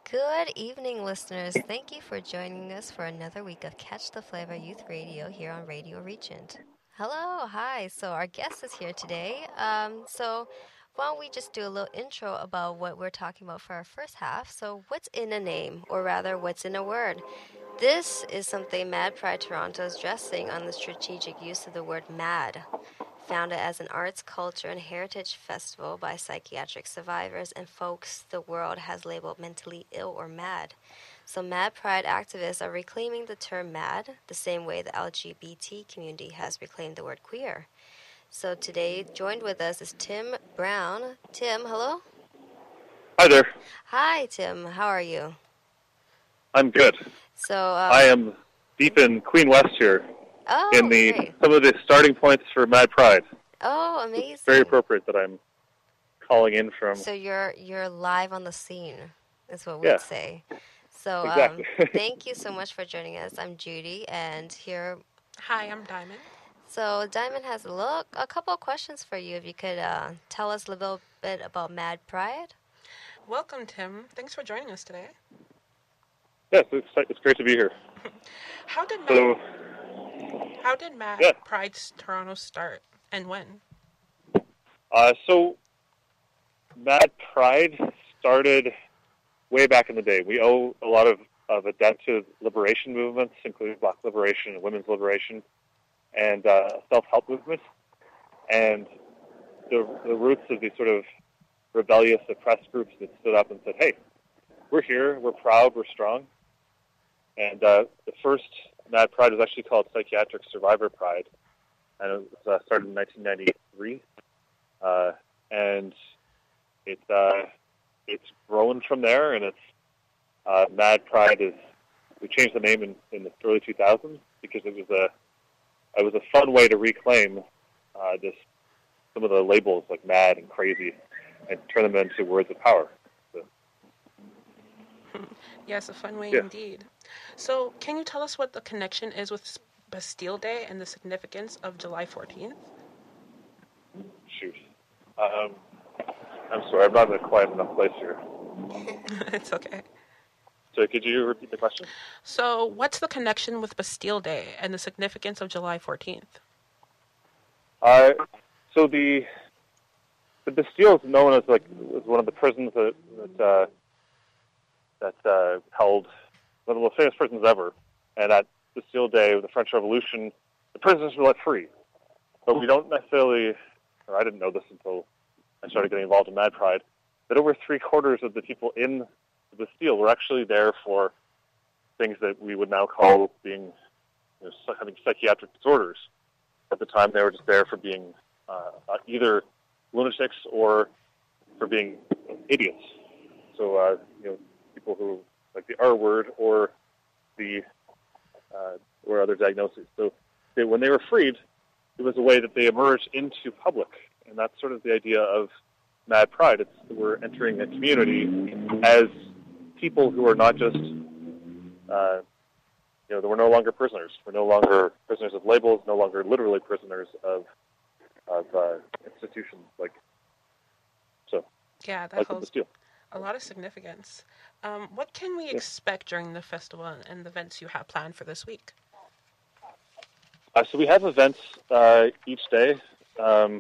Good evening, listeners. Thank you for joining us for another week of Catch the Flavor Youth Radio here on Radio Regent. Hello, hi. So our guest is here today. Why don't we just do a little intro about what we're talking about for our first half? So, what's in a name, or rather, what's in a word? This is something Mad Pride Toronto is addressing on the strategic use of the word mad. Founded as an arts, culture, and heritage festival by psychiatric survivors and folks the world has labeled mentally ill or mad. So, Mad Pride activists are reclaiming the term mad the same way the LGBT community has reclaimed the word queer. So, today, joined with us is Tim Brown. Tim, hello? Hi there. Hi, Tim. How are you? I'm good. So, I am deep in Queen West here, in great. some of the starting points for Mad Pride. Oh, It's amazing. very appropriate that I'm calling in from. So you're live on the scene, is what we'd Yeah, say. So exactly. thank you so much for joining us. I'm Judy, and here. Hi, I'm Diamond. So Diamond has a couple of questions for you. If you could tell us a little bit about Mad Pride. Welcome, Tim. Thanks for joining us today. Yes, it's great to be here. How did So, Mad yeah. Pride Toronto start, and when? So Mad Pride started way back in the day. We owe a lot of it down to liberation movements, including Black liberation and women's liberation, and self-help movement. And the roots of these sort of rebellious, oppressed groups that stood up and said, "Hey, we're here, we're proud, we're strong." And the first Mad Pride was actually called Psychiatric Survivor Pride, and it was started in 1993. And it's grown from there, and it's Mad Pride is. We changed the name in the early 2000s because it was a fun way to reclaim some of the labels like mad and crazy and turn them into words of power. So, Yes, a fun way yeah. indeed. So, can you tell us what the connection is with Bastille Day and the significance of July 14th? Shoot. I'm sorry, I'm not in a quiet enough place here. It's okay. So could you repeat the question? So, what's the connection with Bastille Day and the significance of July 14th? So the Bastille is known as one of the prisons that held one of the most famous prisons ever. And at Bastille Day of the French Revolution, the prisoners were let free. But we don't necessarily, or I didn't know this until I started getting involved in Mad Pride, that over 3/4 of the people in the Bastille were actually there for things that we would now call being, having psychiatric disorders. At the time, they were just there for being either lunatics or for being idiots. So, people who like the R word or or other diagnoses. So, when they were freed, it was a way that they emerged into public, and that's sort of the idea of Mad Pride. It's we're entering a community as people who are not just, we're no longer prisoners. We're no longer prisoners of labels, no longer literally prisoners of institutions Yeah, that like the holds Bastille. a lot of significance. What can we expect during the festival and the events you have planned for this week? So we have events each day, and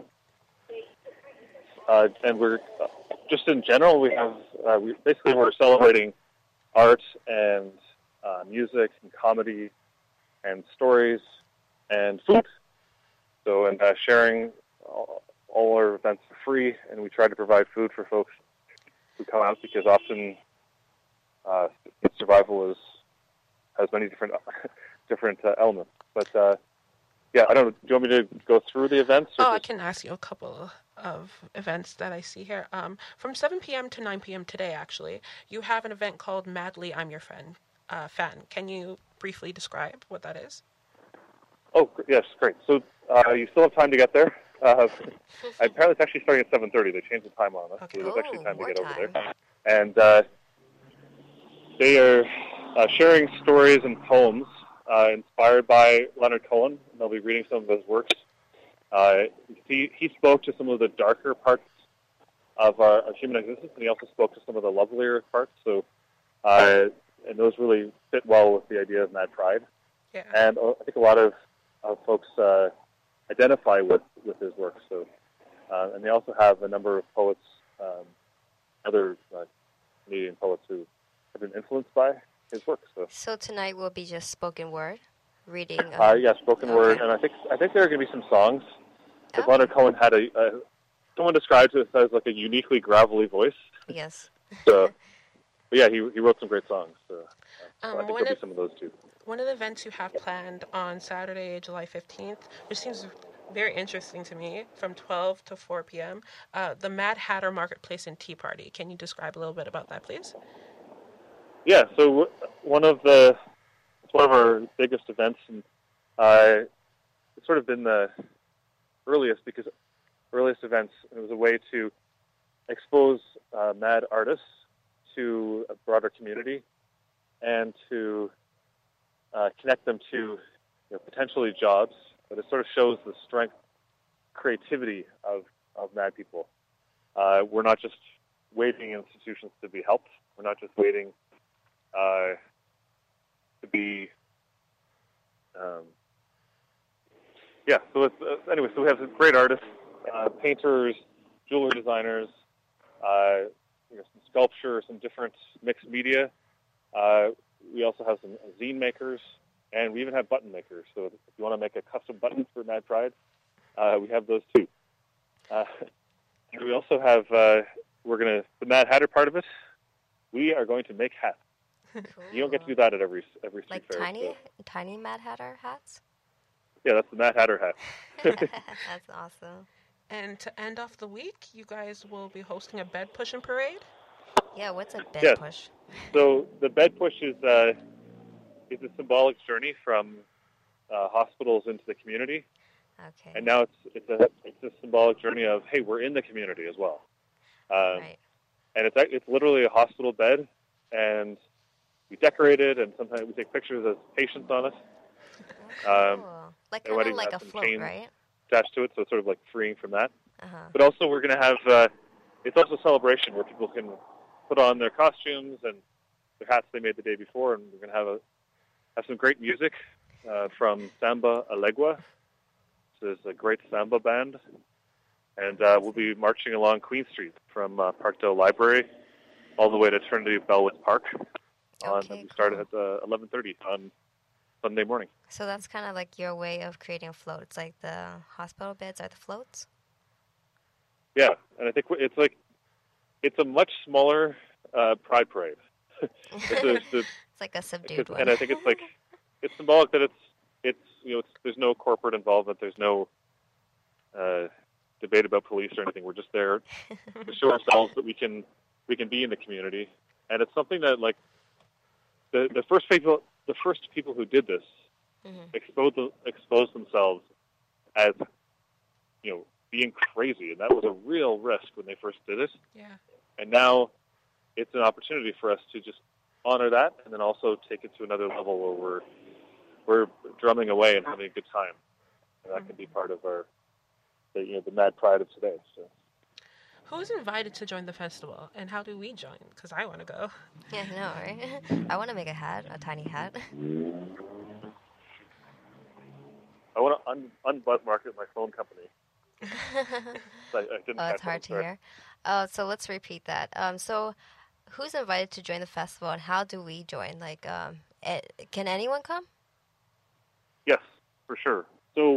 we're just in general. We have we're celebrating art and music and comedy and stories and food. So and sharing all our events for free, and we try to provide food for folks who come out because often survival has many different elements. But yeah, I don't know. Do you want me to go through the events? I can ask you a couple of events that I see here. From 7 p.m. to 9 p.m. today, actually, you have an event called Madly I'm Your Fan. Can you briefly describe what that is? Oh, yes, great. So you still have time to get there. Apparently it's actually starting at 7:30. They changed the time on us, Okay. so there's actually time to get over time. there. And they are sharing stories and poems inspired by Leonard Cohen. And they'll be reading some of his works. He spoke to some of the darker parts of human existence, and he also spoke to some of the lovelier parts. So and those really fit well with the idea of Mad Pride. Yeah. And I think a lot of folks identify with his work. So, and they also have a number of poets, other Canadian poets who have been influenced by his work. So tonight will be just spoken word, reading. Yeah, spoken word, and I think there are going to be some songs. Because Leonard Cohen had someone described it as like a uniquely gravelly voice. Yes. So, but yeah, he wrote some great songs. So I think there'll be some of those too. One of the events you have planned on Saturday, July 15th, which seems very interesting to me, from 12 to 4 p.m., the Mad Hatter Marketplace and Tea Party. Can you describe a little bit about that, please? Yeah, so one of our biggest events, and it's sort of been the earliest events. It was a way to expose mad artists to a broader community and to connect them to potentially jobs. But it sort of shows the strength, creativity of mad people. We're not just waiting in institutions to be helped. We're not just waiting to be so it's, anyway, so we have some great artists, painters, jewelry designers, some sculpture, some different mixed media. We also have some zine makers, and we even have button makers. So if you want to make a custom button for Mad Pride, we have those too. And we also have, the Mad Hatter part of it, we are going to make hats. Cool. You don't get to do that at every street like fair. Tiny Mad Hatter hats? Yeah, that's the Mad Hatter hat. That's awesome. And to end off the week, you guys will be hosting a bed pushing parade? Yeah, what's a bed push? So the bed push is a symbolic journey from hospitals into the community. Okay. And now it's a symbolic journey of, hey, we're in the community as well. Right. And it's literally a hospital bed, and we decorate it, and sometimes we take pictures as patients on it. Cool. Like and kind of like have a some float, chains right? attached to it, so it's sort of like freeing from that. Uh-huh. But also we're going to have, it's also a celebration where people can put on their costumes and their hats they made the day before, and we're going to have some great music from Samba Alegua. So there's a great samba band, and we'll be marching along Queen Street from Parkdale Library all the way to Trinity Bellwood Park. We started at 11:30 on Sunday morning. So that's kind of like your way of creating a float. It's like the hospital beds are the floats? Yeah, and I think it's a much smaller Pride Parade. It's like a subdued one. And I think it's symbolic that it's there's no corporate involvement. There's no debate about police or anything. We're just there to show ourselves that we can be in the community, and it's something that like the first people who did this exposed themselves as being crazy, and that was a real risk when they first did it. Yeah. And now it's an opportunity for us to just honor that, and then also take it to another level where we're drumming away and having a good time, and that can be part of the Mad Pride of today. So. Who's invited to join the festival, and how do we join? Because I want to go. Yeah, I know, right? I want to make a tiny hat. I want to unbutt market my phone company. It's hard to hear. So let's repeat that. So who's invited to join the festival, and how do we join? Like, can anyone come? Yes, for sure. So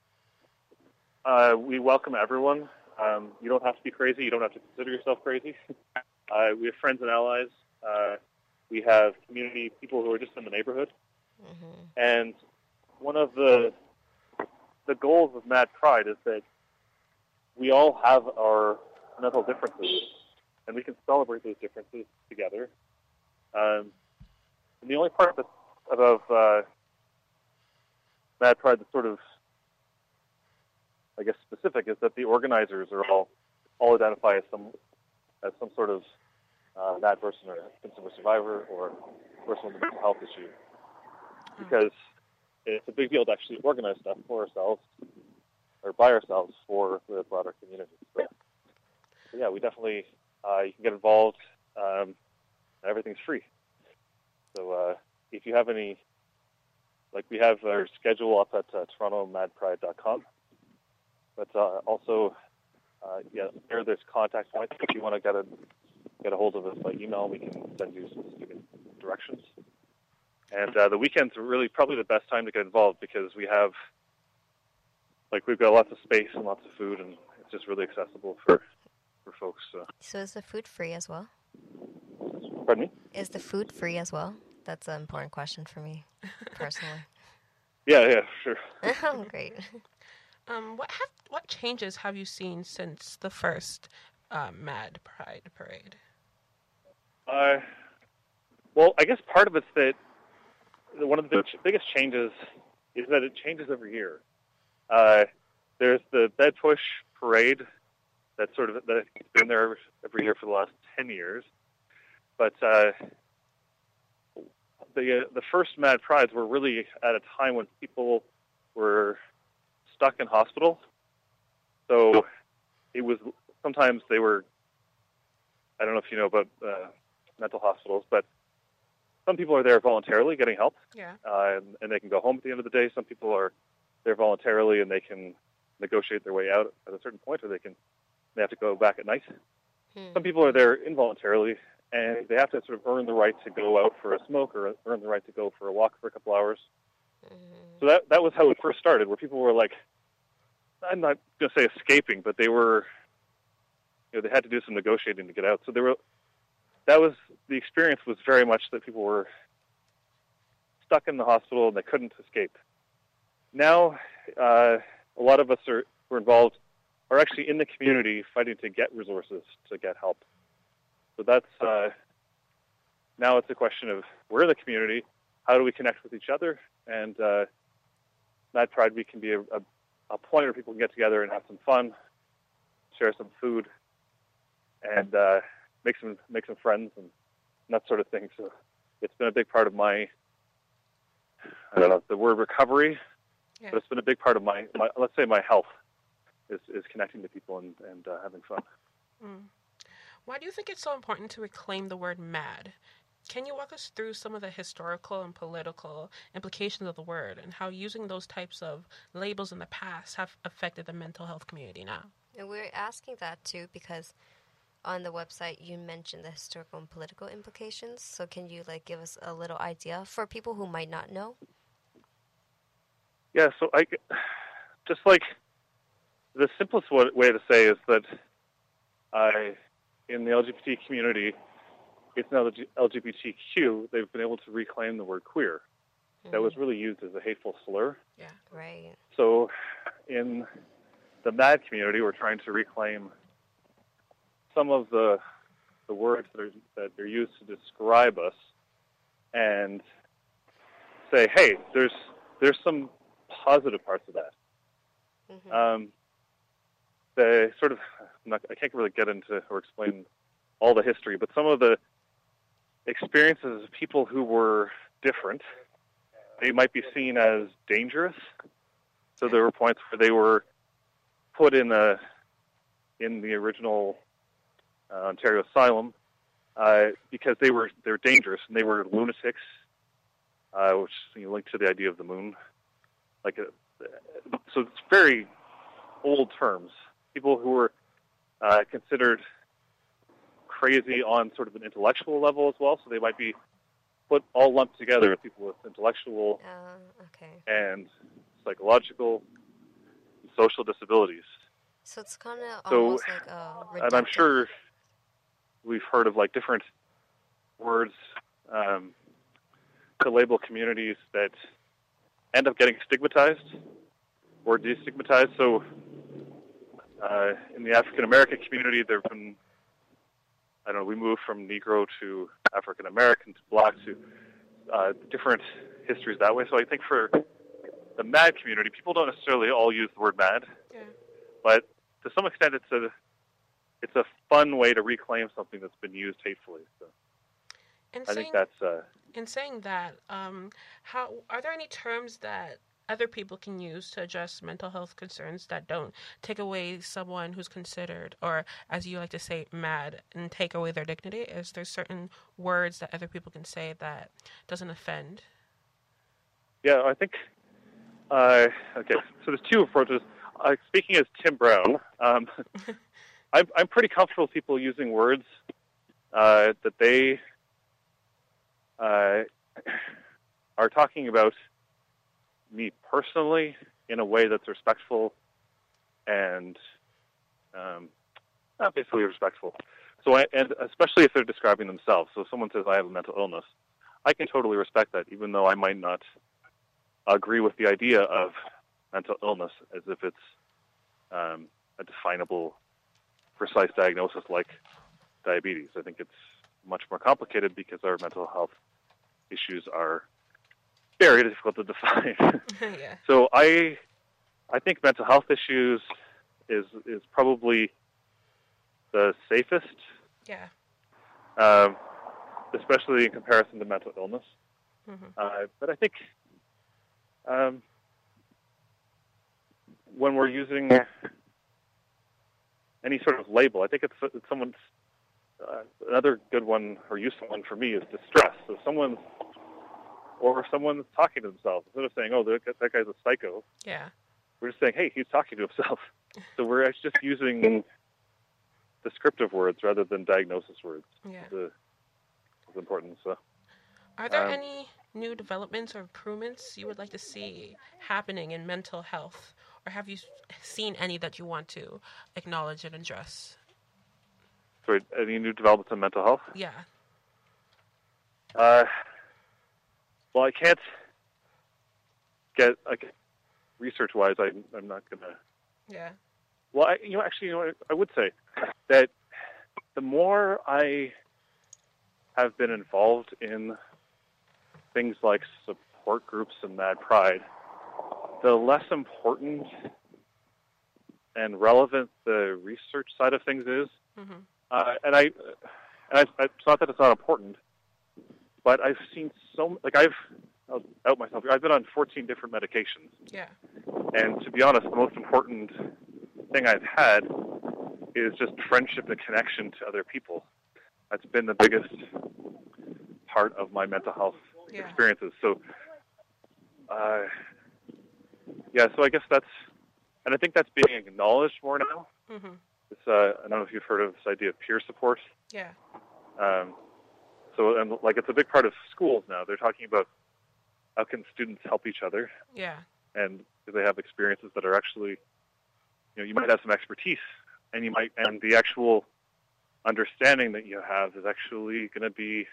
we welcome everyone. You don't have to be crazy. You don't have to consider yourself crazy. We have friends and allies. We have community people who are just in the neighborhood. Mm-hmm. And one of the goals of Mad Pride is that we all have our mental differences, and we can celebrate those differences together. And the only part of Mad Pride that's sort of, I guess, specific is that the organizers are all identify as some sort of mad person or consumer survivor or person with a mental health issue, because it's a big deal to actually organize stuff for ourselves or by ourselves for the broader community. So yeah, we definitely you can get involved. Everything's free. So if you have any, like we have our schedule up at torontomadpride.com, but also, there's contact points. If you want to get a hold of us by email, we can send you specific directions. And the weekends are really probably the best time to get involved because we've got lots of space and lots of food, and it's just really accessible for folks. So is the food free as well? Pardon me? Is the food free as well? That's an important question for me, personally. Yeah, sure. Oh, great. What changes have you seen since the first Mad Pride Parade? Well, I guess part of it's that one of the biggest changes is that it changes every year. There's the Bed Push Parade that's been there every year for the last 10 years. But the first Mad Prides were really at a time when people were stuck in hospital. So it was, sometimes they were, I don't know if you know about mental hospitals, but some people are there voluntarily getting help. Yeah. And they can go home at the end of the day. Some people are there voluntarily and they can negotiate their way out at a certain point, or they have to go back at night. Some people are there involuntarily, and they have to sort of earn the right to go out for a smoke or earn the right to go for a walk for a couple hours. So that was how it first started, where people were like, I'm not going to say escaping, but they were, they had to do some negotiating to get out. So the experience was very much that people were stuck in the hospital and they couldn't escape. Now, a lot of us who are involved are actually in the community fighting to get resources to get help. So that's, now it's a question of we're in the community, how do we connect with each other? And Mad Pride Week can be a point where people can get together and have some fun, share some food, and make some friends and that sort of thing. So it's been a big part of my, I don't know the word recovery, but it's been a big part of my let's say my health is connecting to people and having fun. Why do you think it's so important to reclaim the word mad? Can you walk us through some of the historical and political implications of the word and how using those types of labels in the past have affected the mental health community now? And we're asking that too because on the website you mentioned the historical and political implications. So can you give us a little idea for people who might not know? Yeah, so I just the simplest way to say is that in the LGBT community, it's now the LGBTQ, they've been able to reclaim the word queer. That was really used as a hateful slur. Yeah, right. So in the MAD community, we're trying to reclaim some of the words that are used to describe us and say, hey, there's some positive parts of that. The sort of, I can't really get into or explain all the history, but some of the experiences of people who were different, they might be seen as dangerous. So there were points where they were put in the original Ontario asylum because they were dangerous and they were lunatics, which linked to the idea of the moon. So it's very old terms. People who were considered crazy on sort of an intellectual level as well, so they might be put all lumped together with people with intellectual and psychological and social disabilities. So it's kind of almost like a and I'm sure we've heard of different words to label communities that end up getting stigmatized or destigmatized. So in the African American community, there have been, we moved from Negro to African American to Black to different histories that way. So I think for the MAD community, people don't necessarily all use the word MAD, but to some extent, it's a fun way to reclaim something that's been used hatefully. So I think that's. In saying that, how are there any terms that other people can use to address mental health concerns that don't take away someone who's considered, or as you like to say, mad, and take away their dignity? Is there certain words that other people can say that doesn't offend? Yeah, I think. Okay, so there's two approaches. Speaking as Tim Brown, I'm pretty comfortable with people using words that they are talking about me personally in a way that's respectful and not basically respectful. So, and especially if they're describing themselves. So, if someone says I have a mental illness, I can totally respect that, even though I might not agree with the idea of mental illness as if it's a definable, precise diagnosis like diabetes. I think it's much more complicated because our mental health issues are very difficult to define. Yeah. So I think mental health issues is probably the safest, Yeah. especially in comparison to mental illness. Mm-hmm. But I think when we're using any sort of label, I think it's someone's another good one or useful one for me is distress. So someone's talking to themselves instead of saying, "Oh, that guy's a psycho." Yeah. We're just saying, "Hey, he's talking to himself." So we're actually just using descriptive words rather than diagnosis words. Yeah. Is important. So, are there any new developments or improvements you would like to see happening in mental health, or have you seen any that you want to acknowledge and address? Sorry, any new developments in mental health? Yeah. Well, I can't get research-wise. I'm not gonna. Yeah. Well, I would say that the more I have been involved in things like support groups and Mad Pride, the less important and relevant the research side of things is. Mm-hmm. It's not that it's not important, but I've seen I'll out myself. I've been on 14 different medications. Yeah. And to be honest, the most important thing I've had is just friendship and connection to other people. That's been the biggest part of my mental health experiences. So, so I guess and I think that's being acknowledged more now. Mm-hmm. It's, I don't know if you've heard of this idea of peer support. Yeah. So, and it's a big part of schools now. They're talking about how can students help each other. Yeah. And they have experiences that are actually, you might have some expertise, and the actual understanding that you have is actually going to be,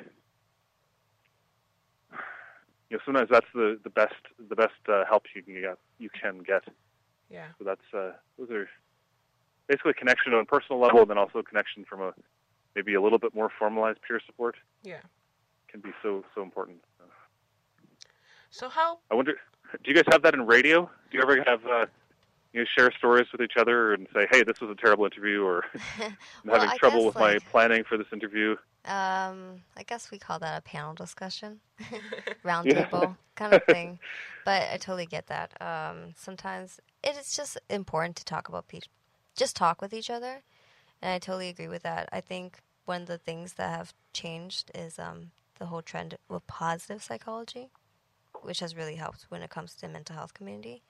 sometimes that's the best help you can get. Yeah. So those are basically connection on a personal level, and then also connection from maybe a little bit more formalized peer support. Yeah. Can be so important. So how? I wonder, do you guys have that in radio? Do you ever have share stories with each other and say, "Hey, this was a terrible interview," or "I'm having trouble with my planning for this interview"? I guess we call that a panel discussion, roundtable kind of thing. But I totally get that. Sometimes it is just important to talk about just talk with each other, and I totally agree with that. I think one of the things that have changed is the whole trend of positive psychology, which has really helped when it comes to the mental health community.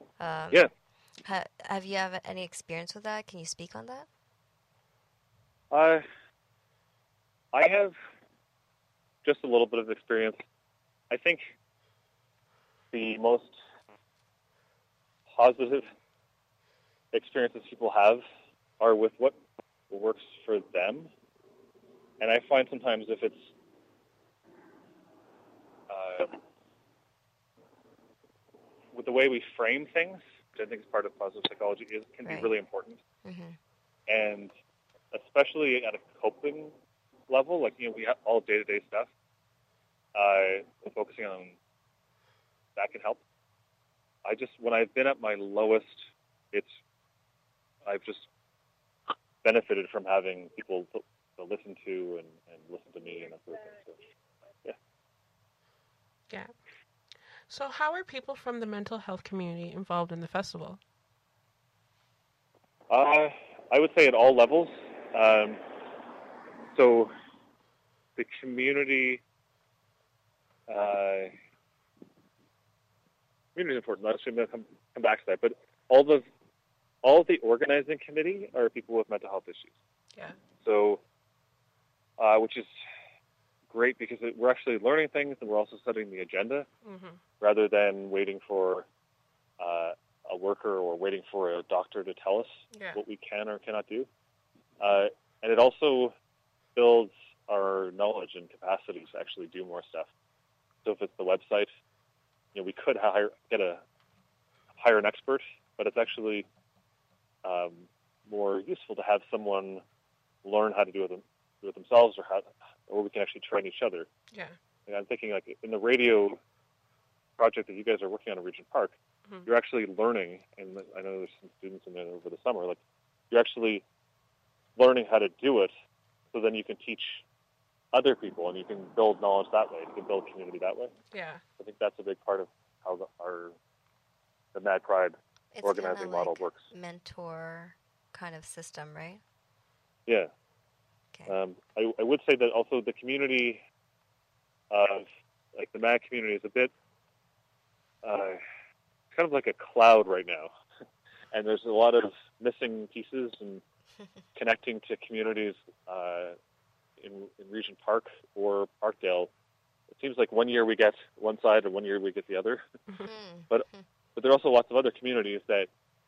Have you had any experience with that? Can you speak on that? I have just a little bit of experience. I think the most positive experiences people have are with what works for them. And I find sometimes if it's with the way we frame things, which I think is part of positive psychology, can be really important. Mm-hmm. And especially at a coping level, we have all day-to-day stuff, focusing on that can help. When I've been at my lowest, I've just benefited from having people to listen to and listen to me and that sort of thing. So, yeah. So, how are people from the mental health community involved in the festival? I would say at all levels. Um, so the community, uh, community is important. I'm going to come back to that. But all of the organizing committee are people with mental health issues. Yeah. So, which is great because we're actually learning things and we're also setting the agenda rather than waiting for a worker or waiting for a doctor to tell us what we can or cannot do. And it also builds our knowledge and capacity to actually do more stuff. So if it's the website, we could hire an expert, but it's actually more useful to have someone learn how to do it themselves, or we can actually train each other. Yeah. And I'm thinking, like, in the radio project that you guys are working on at Regent Park, you're actually learning, and I know there's some students in there over the summer, like, you're actually learning how to do it, so then you can teach other people, and you can build knowledge that way. You can build community that way. Yeah. I think that's a big part of how the Mad Pride organizing model works. Mentor kind of system, right? Yeah. Okay. I would say that also the community of, like, the Mad community is a bit kind of like a cloud right now. And there's a lot of missing pieces and connecting to communities in Regent Park or Parkdale. It seems like one year we get one side and one year we get the other. But there are also lots of other communities that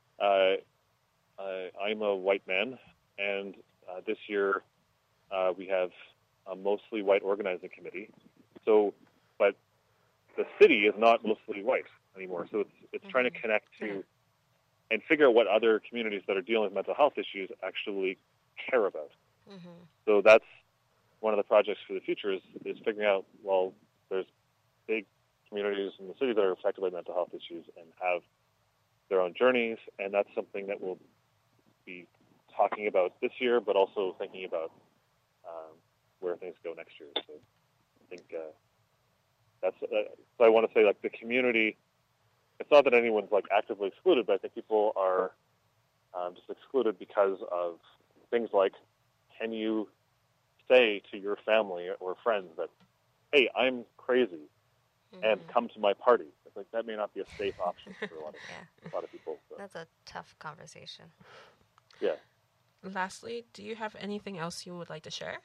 I'm a white man, and this year we have a mostly white organizing committee. So, but the city is not mostly white anymore. So it's trying to connect to and figure out what other communities that are dealing with mental health issues actually care about. So that's one of the projects for the future is figuring out, well, there's big communities in the city that are affected by mental health issues and have their own journeys, and that's something that we'll be talking about this year, but also thinking about where things go next year. So I think that's. So I want to say, like, the community. It's not that anyone's, like, actively excluded, but I think people are just excluded because of things like, can you say to your family or friends that, hey, I'm crazy, and come to my party? It's like, that may not be a safe option for a lot of people. So. That's a tough conversation. Yeah. Lastly, do you have anything else you would like to share?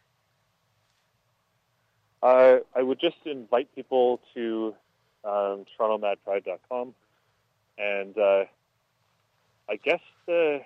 I would just invite people to TorontoMadPride.com, and I guess the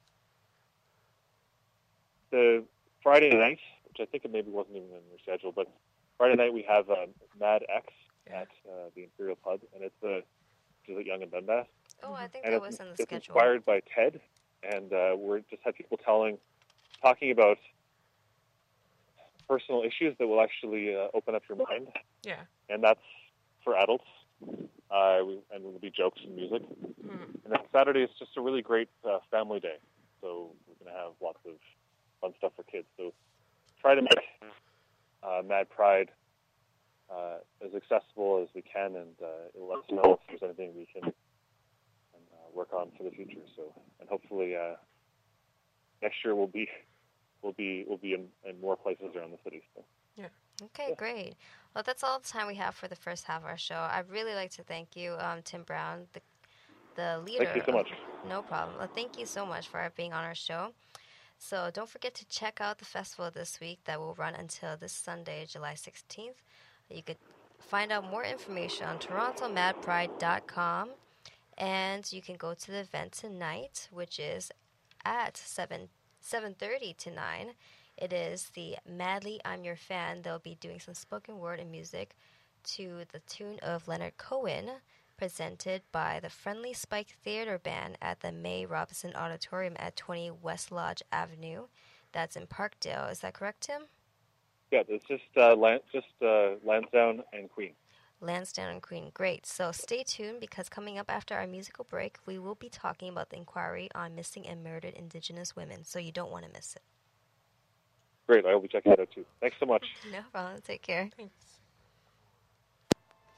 Friday night, which I think it maybe wasn't even in your schedule, but Friday night we have Mad X at the Imperial Pub, and it's at Yonge and Dundas. Oh, I think and that was in the schedule. It's inspired by TED, and we're just had people talking about personal issues that will actually open up your mind. Yeah. And that's for adults. And there'll be jokes and music. And then Saturday is just a really great family day. So we're going to have lots of fun stuff for kids. So try to make Mad Pride as accessible as we can, and it'll let us know if there's anything we can work on for the future. So, and hopefully next year we'll be in more places around the city. So. Yeah. Okay, great. Well, that's all the time we have for the first half of our show. I'd really like to thank you, Tim Brown, the leader. Thank you so much. No problem. Well, thank you so much for being on our show. So don't forget to check out the festival this week that will run until this Sunday, July 16th. You could find out more information on TorontoMadPride.com, and you can go to the event tonight, which is at 7:30 to 9. It is the Madly I'm Your Fan. They'll be doing some spoken word and music to the tune of Leonard Cohen, presented by the Friendly Spike Theater Band at the May Robinson Auditorium at 20 West Lodge Avenue. That's in Parkdale. Is that correct, Tim? Yeah, it's just Lansdowne and Queen. Lansdowne and Queen. Great. So stay tuned, because coming up after our musical break, we will be talking about the inquiry on missing and murdered Indigenous women. So you don't want to miss it. Great. I will be checking that out too. Thanks so much. No problem. Take care. Thanks.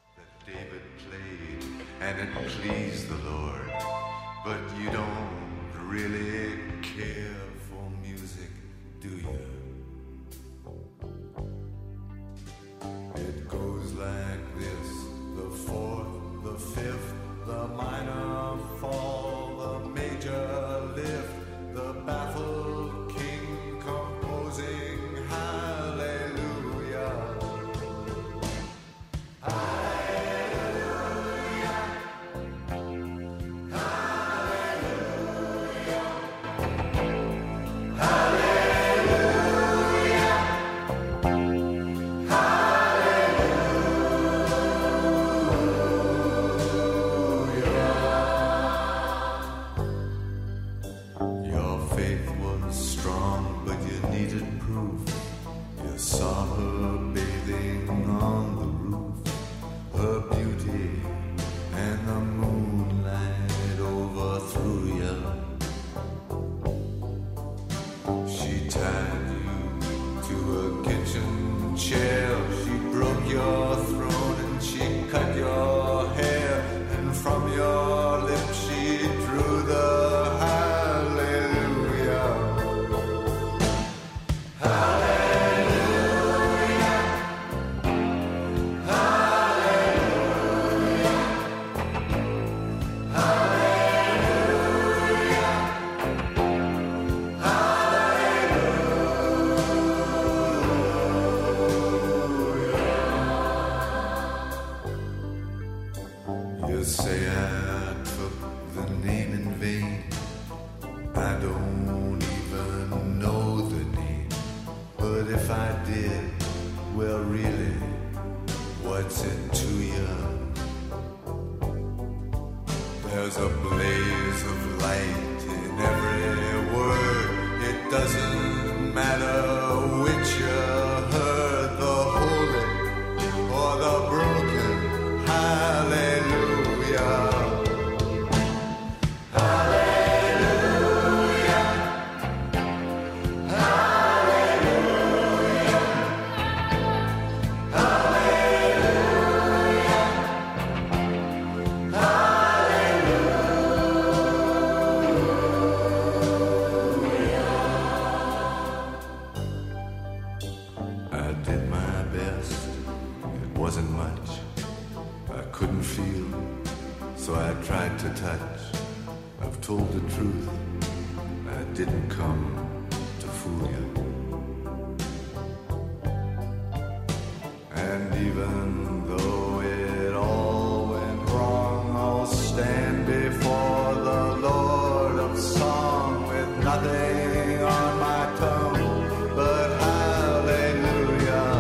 David played, and it pleased the Lord. But you don't really care for music, do you? It goes like this: the fourth, the fifth, the minor fall, the major lift, the baffled king composing hallelujah. Your faith was strong, but you needed proof. You saw her bathing on the roof, her beauty and the moonlight overthrew you. She tied you to a kitchen chair, she broke your throne and she cut your hair, and from your lips she drew the hallelujah. You say I took the name in vain. I don't even know the name. But if I did, well really, what's it to you? There's a blaze of light in every word. It doesn't matter which you heard, the holy or the broken. Hallelujah. I did my best. It wasn't much. I couldn't feel, so I tried to touch. I've told the truth. I didn't come to fool you. And even though it all went wrong, I'll stand before the Lord of Song with nothing on my tongue but hallelujah.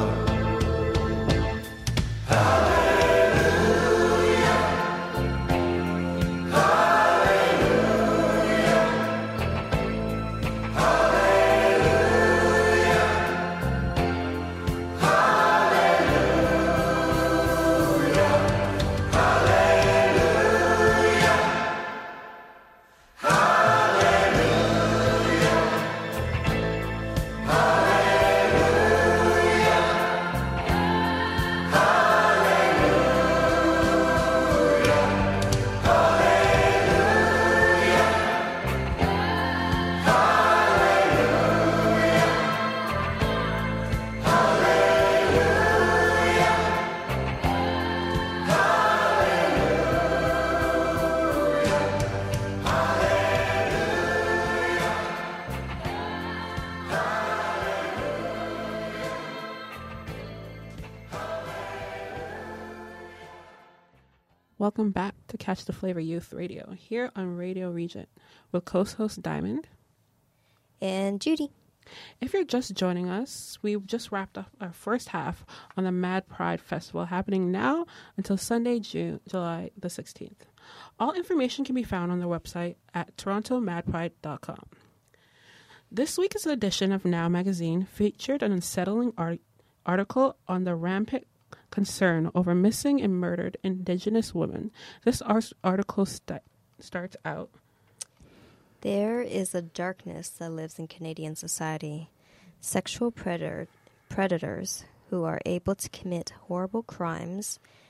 Welcome back to Catch the Flavor Youth Radio here on Radio Regent with co-host Diamond And Judy. If you're just joining us, we just wrapped up our first half on the Mad Pride Festival happening now until Sunday, July the 16th. All information can be found on their website at torontomadpride.com. This week's edition of Now Magazine featured an unsettling article on the rampant concern over missing and murdered Indigenous women. This article starts out. There is a darkness that lives in Canadian society. Sexual predators who are able to commit horrible crimes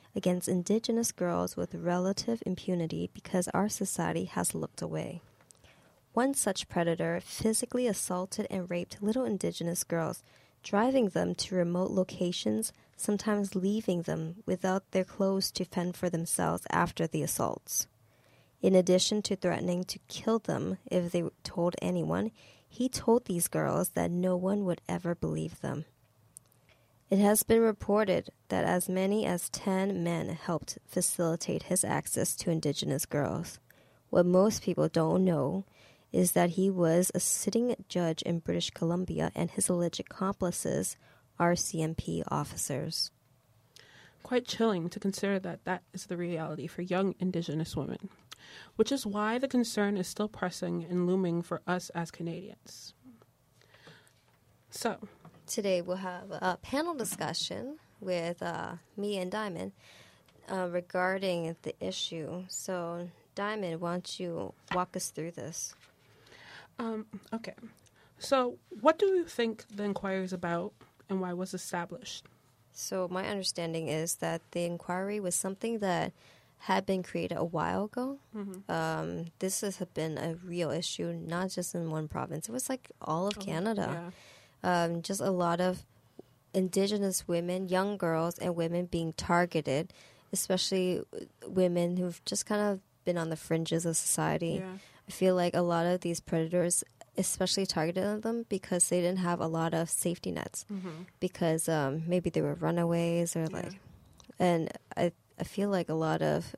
against indigenous girls with relative impunity because our society has looked away. One such predator physically assaulted and raped little indigenous girls, driving them to remote locations, sometimes leaving them without their clothes to fend for themselves after the assaults. In addition to threatening to kill them if they told anyone, he told these girls that no one would ever believe them. It has been reported that as many as 10 men helped facilitate his access to indigenous girls. What most people don't know is that he was a sitting judge in British Columbia and his alleged accomplices are CMP officers. Quite chilling to consider that that is the reality for young indigenous women, which is why the concern is still pressing and looming for us as Canadians. So, today we'll have a panel discussion with me and Diamond regarding the issue. So, Diamond, why don't you walk us through this? Okay. So, what do you think the inquiry is about and why it was established? So, my understanding is that the inquiry was something that had been created a while ago. Mm-hmm. This has been a real issue, not just in one province. It was like all of Canada. Yeah. Just a lot of indigenous women, young girls, and women being targeted, especially women who've just kind of been on the fringes of society. Yeah. I feel like a lot of these predators especially targeted them because they didn't have a lot of safety nets, because maybe they were runaways or and I feel like a lot of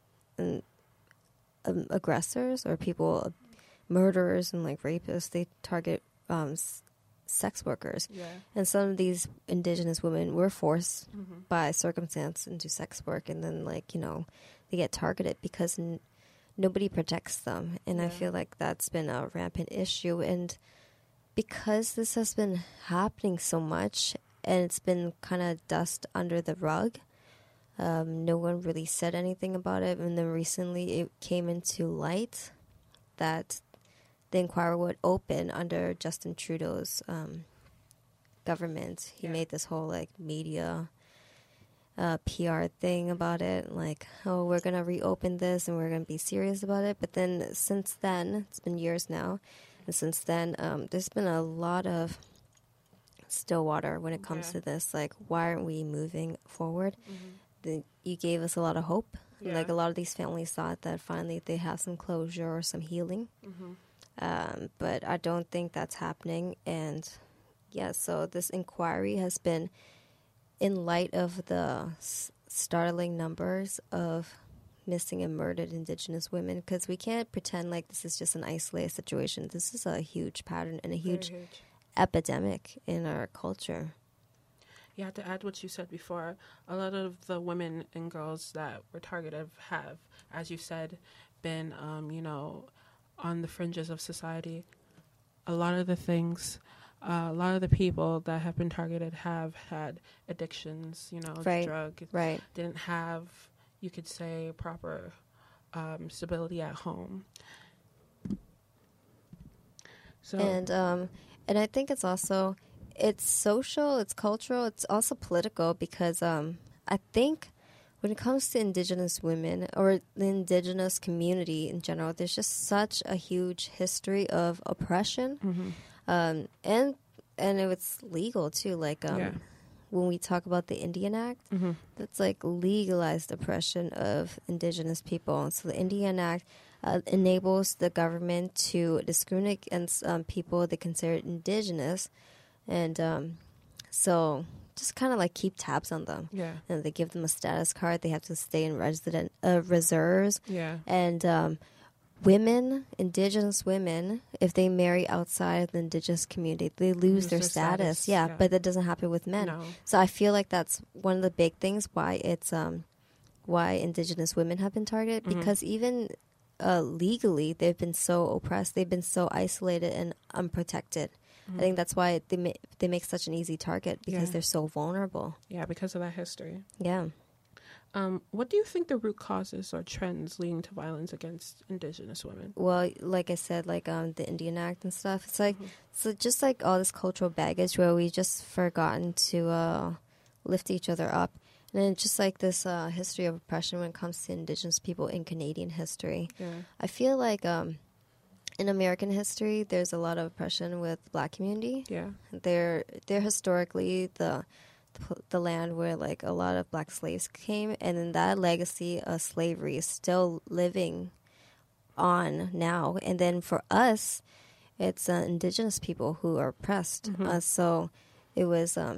aggressors or people, murderers and like rapists, they target sex workers. Yeah. And some of these indigenous women were forced by circumstance into sex work, and then they get targeted because nobody protects them. And I feel like that's been a rampant issue. And because this has been happening so much and it's been kind of dust under the rug, no one really said anything about it. And then recently it came into light that the inquiry would open under Justin Trudeau's government. He made this whole media PR thing about it, we're going to reopen this and we're going to be serious about it. But then since then, it's been years now, and since then there's been a lot of still water when it comes to this. Why aren't we moving forward? You gave us a lot of hope. Yeah. A lot of these families thought that finally they have some closure or some healing. But I don't think that's happening. And so this inquiry has been in light of the startling numbers of missing and murdered indigenous women, because we can't pretend like this is just an isolated situation. This is a huge pattern and a huge epidemic in our culture. Yeah, to add what you said before, a lot of the women and girls that were targeted have, as you said, been, on the fringes of society. A lot of the things, a lot of the people that have been targeted have had addictions, drug. Right. Didn't have, you could say, proper stability at home. So and I think it's also, it's social, it's cultural, it's also political, because I think when it comes to indigenous women or the indigenous community in general, there's just such a huge history of oppression, and it's legal too. When we talk about the Indian Act, that's legalized oppression of indigenous people. So the Indian Act enables the government to discriminate against people they consider indigenous, and so just kind of keep tabs on them. Yeah. And they give them a status card. They have to stay in resident reserves. Yeah. And women, indigenous women, if they marry outside the indigenous community, they lose their status. Yeah, but that doesn't happen with men. No. So I feel like that's one of the big things why it's why indigenous women have been targeted, because even legally they've been so oppressed, they've been so isolated and unprotected. I think that's why they make such an easy target, because they're so vulnerable. Yeah, because of that history. Yeah. What do you think the root causes or trends leading to violence against indigenous women? Well, like I said, the Indian Act and stuff, it's so just all this cultural baggage where we just forgotten to lift each other up. And then just like this history of oppression when it comes to Indigenous people in Canadian history. Yeah. I feel like in American history, there's a lot of oppression with Black community. Yeah. They're historically the land where like a lot of Black slaves came, and then that legacy of slavery is still living on now. And then for us, it's Indigenous people who are oppressed. So it was a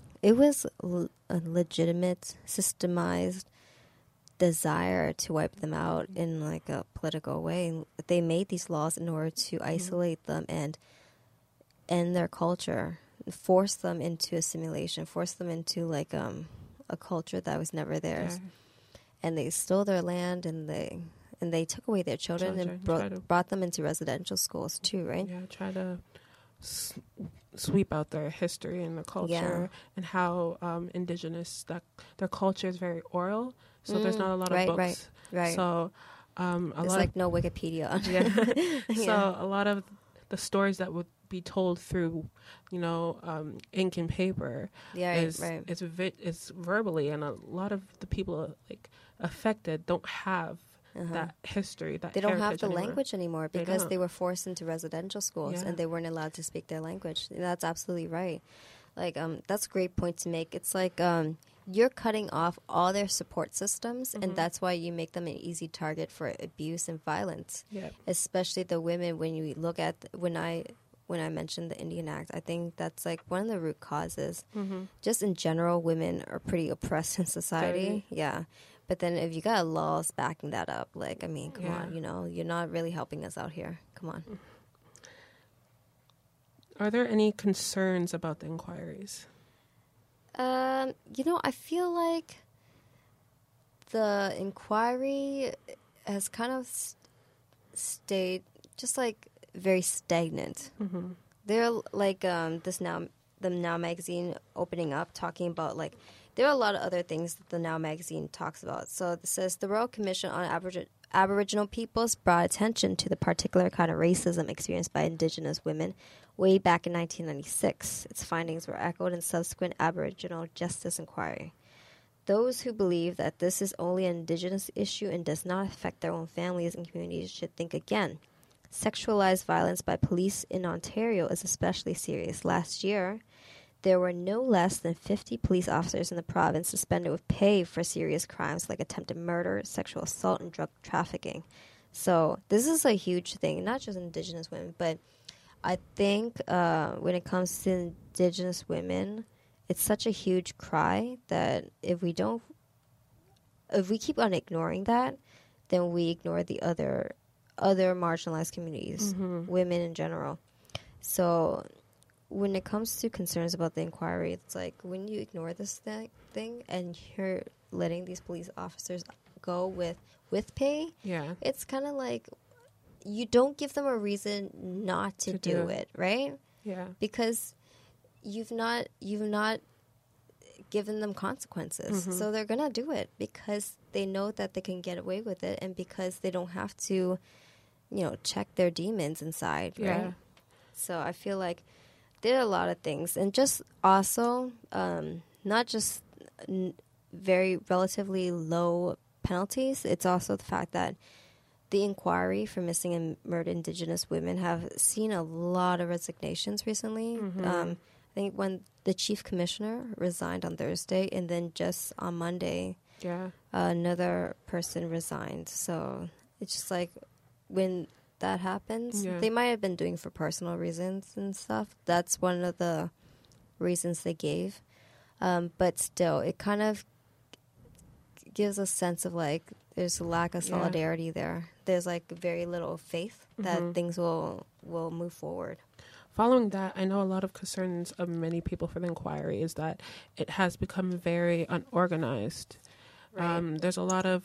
legitimate, systemized desire to wipe them out in like a political way. They made these laws in order to isolate them and end their culture, force them into assimilation, force them into like a culture that was never theirs. And they stole their land, and they took away their children and brought them into residential schools too, right? Yeah, try to sweep out their history and the culture and how Indigenous, that their culture is very oral. So there's not a lot of books. Right. So there's like no Wikipedia. So a lot of the stories that would be told through, ink and paper is verbally, and a lot of the people like affected don't have that history. They don't have the language anymore because they were forced into residential schools Yeah. and they weren't allowed to speak their language. That's absolutely right. Like that's a great point to make. It's like you're cutting off all their support systems, and that's why you make them an easy target for abuse and violence. Yeah. Especially the women. When you look at when I mentioned the Indian Act, I think that's like one of the root causes. Just in general, women are pretty oppressed in society. Yeah. But then if you got laws backing that up, like, I mean, come on, you're not really helping us out here. Come on. Are there any concerns about the inquiries? I feel like the inquiry has kind of stayed just like very stagnant. They're like the Now magazine opening up, talking about like there are a lot of other things that the Now magazine talks about. So it says the Royal Commission on Aboriginal Peoples brought attention to the particular kind of racism experienced by Indigenous women way back in 1996. Its findings were echoed in subsequent Aboriginal Justice Inquiry. Those who believe that this is only an Indigenous issue and does not affect their own families and communities should think again. Sexualized violence by police in Ontario is especially serious. Last year, there were no less than 50 police officers in the province suspended with pay for serious crimes like attempted murder, sexual assault, and drug trafficking. So this is a huge thing, not just Indigenous women, but I think when it comes to Indigenous women, it's such a huge cry that if we keep on ignoring that, then we ignore the other marginalized communities, women in general. So when it comes to concerns about the inquiry, it's like when you ignore this thing and you're letting these police officers go with pay, it's kind of like you don't give them a reason not to do it, right? Yeah. Because you've not given them consequences. So they're going to do it because they know that they can get away with it and because they don't have to, check their demons inside, right? So I feel like there are a lot of things. And just also, not just very relatively low penalties, it's also the fact that the inquiry for missing and murdered Indigenous women have seen a lot of resignations recently. I think when the chief commissioner resigned on Thursday, and then just on Monday, another person resigned. So it's just like when that happens, they might have been doing it for personal reasons and stuff. That's one of the reasons they gave. But still, it kind of gives a sense of like there's a lack of solidarity there. There's like very little faith that things will move forward. Following that, I know a lot of concerns of many people for the inquiry is that it has become very unorganized. Right. There's a lot of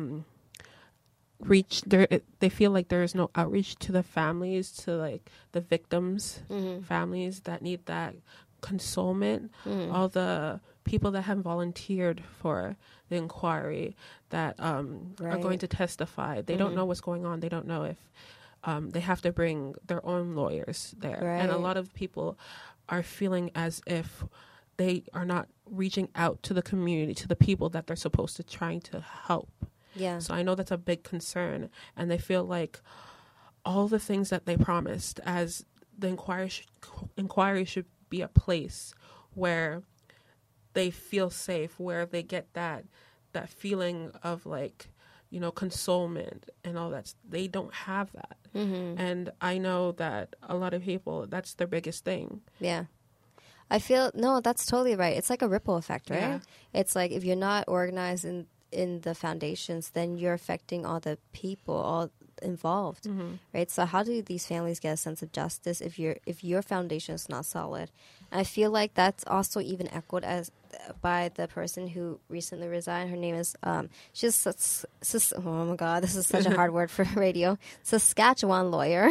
reach. They feel like there is no outreach to the families, to like the victims' families that need that consolement. All the people that have volunteered for the inquiry that are going to testify. They don't know what's going on. They don't know if they have to bring their own lawyers there. And a lot of people are feeling as if they are not reaching out to the community, to the people that they're supposed to trying to help. Yeah. So I know that's a big concern, and they feel like all the things that they promised, as the inquiry should be a place where they feel safe, where they get that feeling of like, you know, consolement and all that. They don't have that. And I know that a lot of people, that's their biggest thing. Yeah. I feel, no, that's totally right. It's like a ripple effect, right? Yeah. It's like if you're not organized in the foundations, then you're affecting all the people, all involved, right? So how do these families get a sense of justice if your foundation is not solid? And I feel like that's also even echoed as by the person who recently resigned. Her name is she's oh my god, this is such a hard word for radio. Saskatchewan lawyer,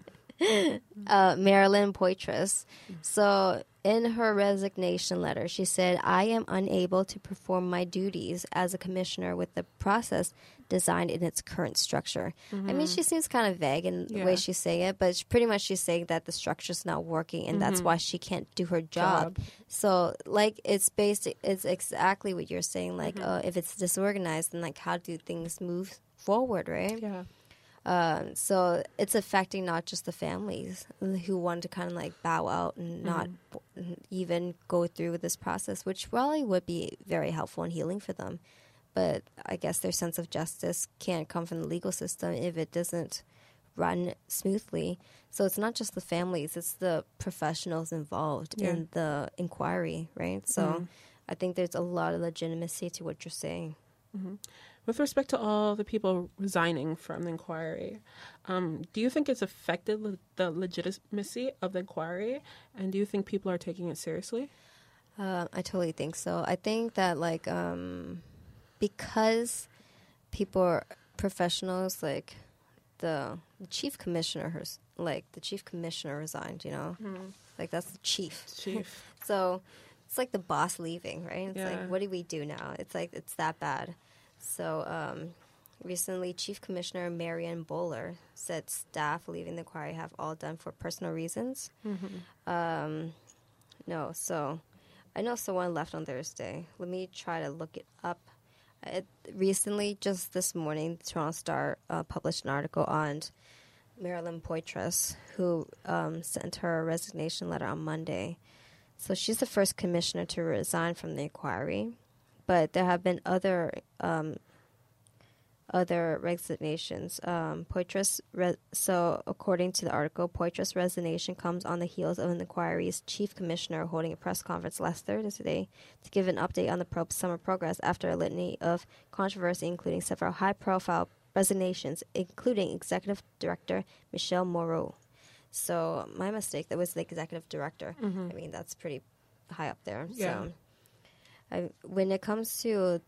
Marilyn Poitras. So in her resignation letter, she said, "I am unable to perform my duties as a commissioner with the process designed in its current structure." I mean, she seems kind of vague in the way she's saying it, but pretty much she's saying that the structure's not working, and that's why she can't do her job. So, like, it's exactly what you're saying. Like, if it's disorganized, then like, how do things move forward, right? Yeah. So it's affecting not just the families who want to kind of like bow out and not even go through with this process, which probably would be very helpful and healing for them. But I guess their sense of justice can't come from the legal system if it doesn't run smoothly. So it's not just the families, it's the professionals involved in the inquiry, right? So I think there's a lot of legitimacy to what you're saying. With respect to all the people resigning from the inquiry, do you think it's affected the legitimacy of the inquiry? And do you think people are taking it seriously? I totally think so. I think that, like, because people are professionals, like the chief commissioner, the chief commissioner resigned, you know? Like, that's the chief. So it's like the boss leaving, right? It's like, what do we do now? It's like, it's that bad. So recently, Chief Commissioner Marianne Bowler said staff leaving the inquiry have all done for personal reasons. No, so I know someone left on Thursday. Let me try to look it up. Recently, just this morning, the Toronto Star published an article on Marilyn Poitras, who sent her resignation letter on Monday. So she's the first commissioner to resign from the inquiry. But there have been other resignations. So according to the article, Poitras' resignation comes on the heels of an inquiry's chief commissioner holding a press conference last Thursday to give an update on the probe's summer progress after a litany of controversy, including several high-profile resignations, including Executive Director Michelle Moreau. So my mistake, that was the Executive Director. I mean, that's pretty high up there. Yeah. So when it comes to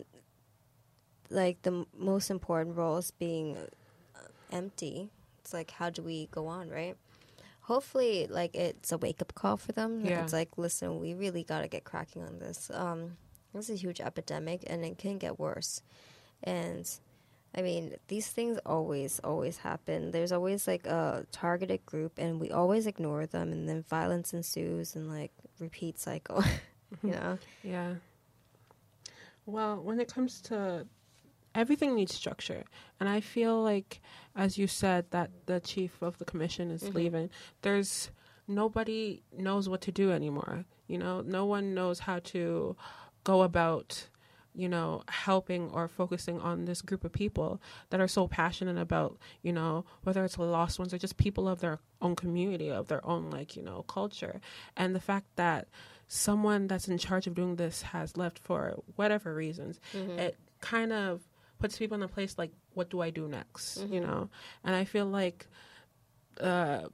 like the most important roles being empty, it's like, how do we go on, right? Hopefully, like, it's a wake-up call for them. Yeah. It's like, listen, we really got to get cracking on this. This is a huge epidemic, and it can get worse. And I mean, these things always happen. There's always like a targeted group, and we always ignore them, and then violence ensues, and like repeat cycle. You know? Yeah. Well, when it comes to everything needs structure, and I feel like, as you said, that the chief of the commission is leaving. There's nobody knows what to do anymore. You know, no one knows how to go about, you know, helping or focusing on this group of people that are so passionate about, you know, whether it's the lost ones or just people of their own community, of their own, like, you know, culture. And the fact that someone that's in charge of doing this has left for whatever reasons, it kind of puts people in a place like, what do I do next? You know? And I feel like the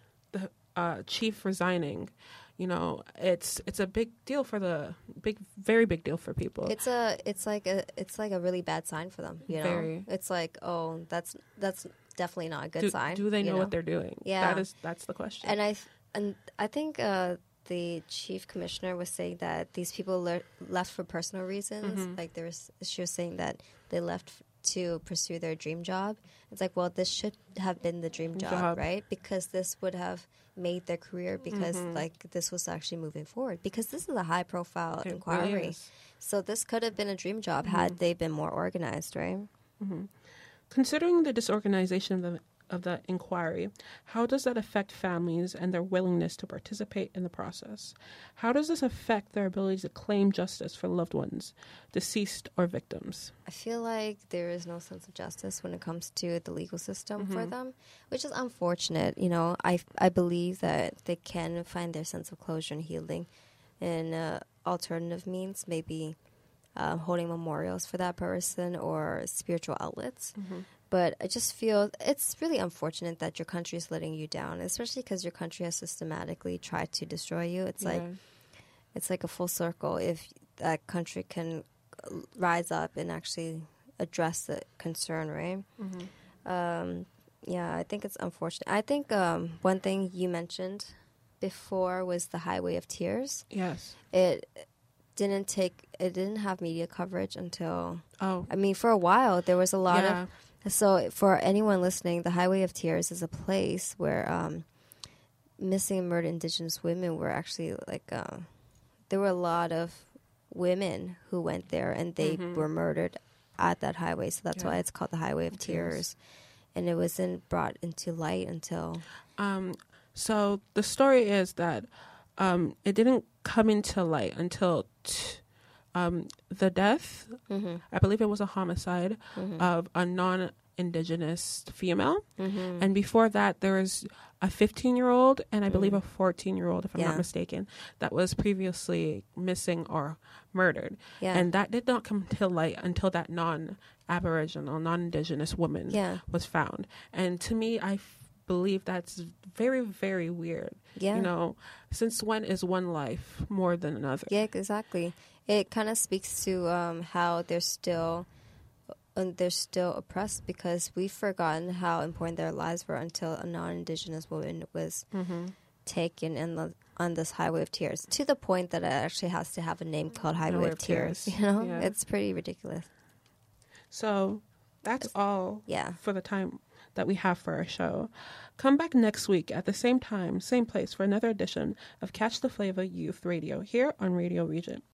chief resigning, you know, it's a big deal for very big deal for people. It's like a really bad sign for them. You know, Very. It's like, oh, that's definitely not a good sign. Do they know what they're doing? Yeah, that's the question. And I think the chief commissioner was saying that these people left for personal reasons. Like she was saying that they left to pursue their dream job. It's like, well, this should have been the dream job, right? Because this would have made their career because like this was actually moving forward, because this is a high profile It inquiry. really is. So this could have been a dream job had they been more organized, right? Considering the disorganization of the inquiry, how does that affect families and their willingness to participate in the process? How does this affect their ability to claim justice for loved ones, deceased or victims? I feel like there is no sense of justice when it comes to the legal system for them, which is unfortunate. You know, I believe that they can find their sense of closure and healing in alternative means, maybe holding memorials for that person or spiritual outlets. But I just feel it's really unfortunate that your country is letting you down, especially because your country has systematically tried to destroy you. It's like a full circle. If that country can rise up and actually address the concern, right? Yeah, I think it's unfortunate. I think one thing you mentioned before was the Highway of Tears. Yes. It didn't have media coverage until, Oh. I mean, for a while there was a lot of. So for anyone listening, the Highway of Tears is a place where missing and murdered Indigenous women were actually like, there were a lot of women who went there and they were murdered at that highway. So that's why it's called the Highway of Tears. And it wasn't brought into light until... So the story is that it didn't come into light until the death, I believe it was a homicide of a non-Indigenous female. And before that, there was a 15-year-old and I believe a 14-year-old, if I'm not mistaken, that was previously missing or murdered. And that did not come to light until that non-Aboriginal, non-Indigenous woman was found. And to me, I believe that's very, very weird. You know, since when is one life more than another? Yeah, exactly. It kind of speaks to how they're still oppressed, because we've forgotten how important their lives were until a non-Indigenous woman was taken on this Highway of Tears, to the point that it actually has to have a name called Highway of Tears. You know, it's pretty ridiculous. So that's all for the time that we have for our show. Come back next week at the same time, same place for another edition of Catch the Flavor Youth Radio here on Radio Regent.